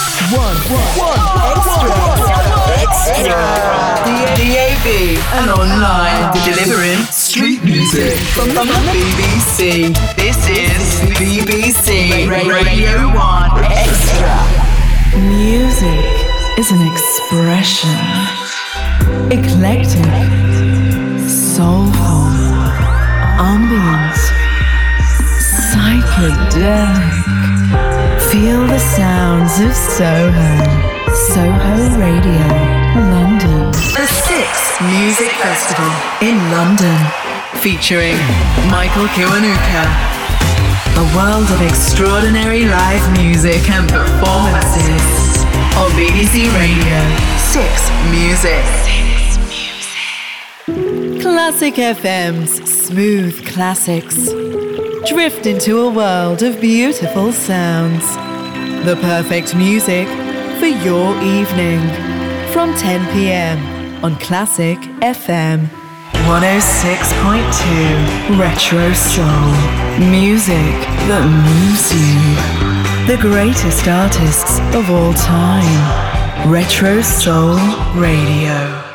Extra. DAB and online, delivering street music from the BBC. This is BBC Radio 1 Extra. Music is an expression. Eclectic, soulful, ambient, psychedelic. Feel the sounds of Soho. Soho Radio, London. The 6th Music Festival in London, featuring Michael Kiwanuka. A world of extraordinary live music and performances on BBC Radio 6 Music. Classic FM's smooth classics. Drift into a world of beautiful sounds. The perfect music for your evening. From 10 p.m. on Classic FM 106.2 Retro Soul. Music that moves you. The greatest artists of all time. Retro Soul Radio.